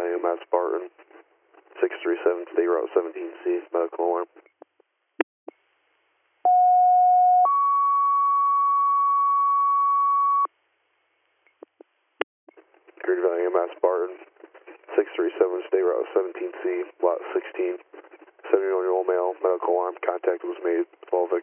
Valley Matt Spartan, 637, State Route 17C, medical alarm. Green Valley Matt Spartan, 637, State Route 17C, lot 16, 71-year-old male, medical alarm, contact was made, 12